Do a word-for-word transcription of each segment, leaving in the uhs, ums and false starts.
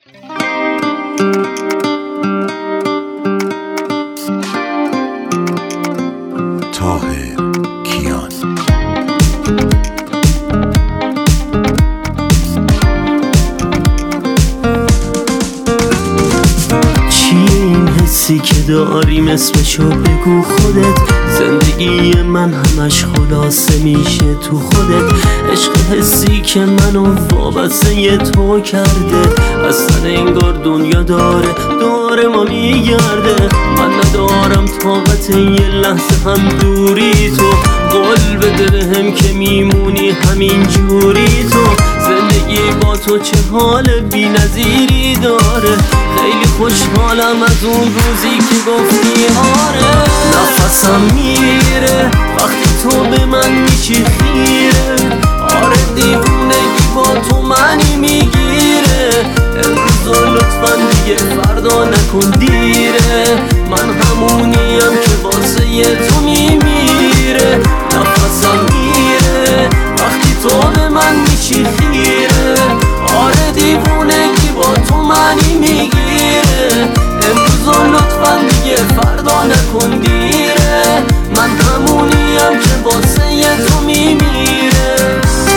طاهر کیان. حسی که داریم اسمشو بگو خودت، زندگی من همش خلاصه میشه تو خودت. عشق حسی که منو وابسته ی تو کرده، اصلا انگار دنیا داره داره ما میگرده. من ندارم طاقت یه لحظه هم دوری تو، قول بده بهم که میمونی همین جوری تو. زندگی با تو چه حال بی نظیری داره، خیلی خوشحالم از اون روزی که گفتی آره. نفسم میره وقتی تو به من میشی خیره، آره دیوونگی با تو منی میگیره. امروز لطفا دیگه فردا نکن دیره، من همونیم که واسه ی تو میمیره. نفسم میره وقتی تو به من میشی خیره، آره دیوونگی با تو منی میگیره. امروز لطفا دیگه فردا نکن دیره، من همونیم که واسه ی تو میمیره.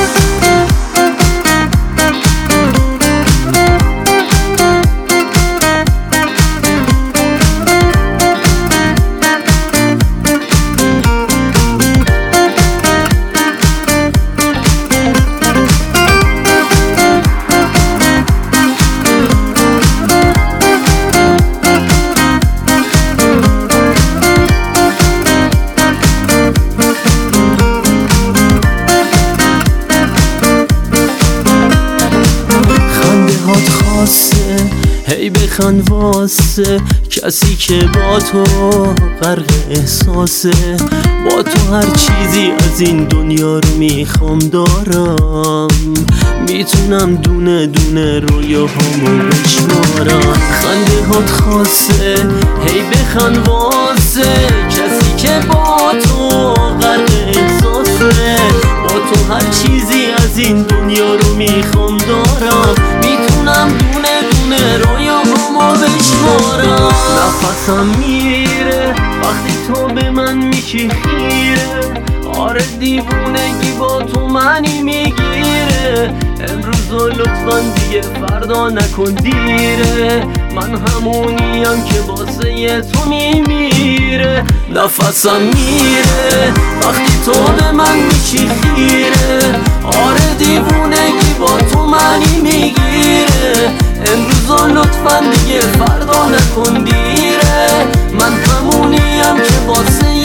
هی بخند واسه کسی که با تو غرق احساسه. با تو هر چیزی از این دنیا رو میخوام دارم، میتونم دونه دونه رویاهامو بشمارم. خنده هات خاصه هی بخند واسه کسی که با تو غرق احساسه. با تو هر چیزی از این دنیا رو میخوام دارم، میتونم دونه دونه رویاهامو بشمارم. نفسم میره وقتی تو به من میشی خیره، آره دیوونگی با تو منی میگیره. امروز لطفا دیگه فردا نکن دیره، من همونیم که واسه ی تو میمیره. نفسم میره وقتی تو به من میشی خیره، آره دیوونگی با تو منی میگیره. امروز لطفا دیگه فردا نکن دیره، من همونیم که واسه